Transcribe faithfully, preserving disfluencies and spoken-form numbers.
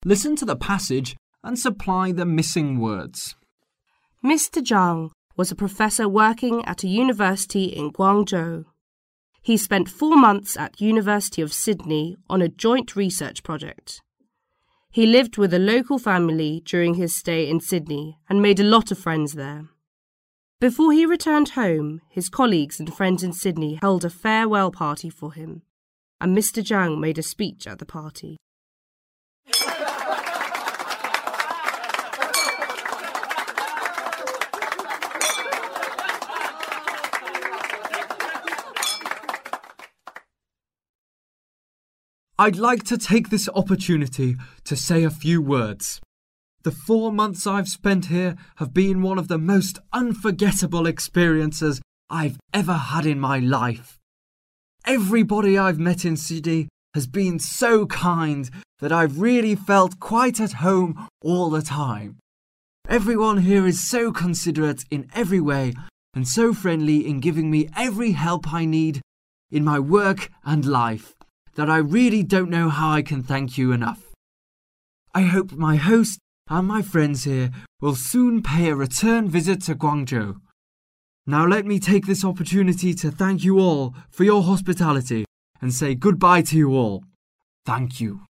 Listen to the passage and supply the missing words. Mister Zhang was a professor working at a university in Guangzhou. He spent four months at University of Sydney on a joint research project. He lived with a local family during his stay in Sydney and made a lot of friends there. Before he returned home, his colleagues and friends in Sydney held a farewell party for him, and Mister Zhang made a speech at the party. I'd like to take this opportunity to say a few words. The four months I've spent here have been one of the most unforgettable experiences I've ever had in my life. Everybody I've met in Sydney has been so kind that I've really felt quite at home all the time. Everyone here is so considerate in every way and so friendly in giving me every help I need in my work and life that I really don't know how I can thank you enough. I hope my host and my friends here will soon pay a return visit to Guangzhou. Now let me take this opportunity to thank you all for your hospitality and say goodbye to you all. Thank you.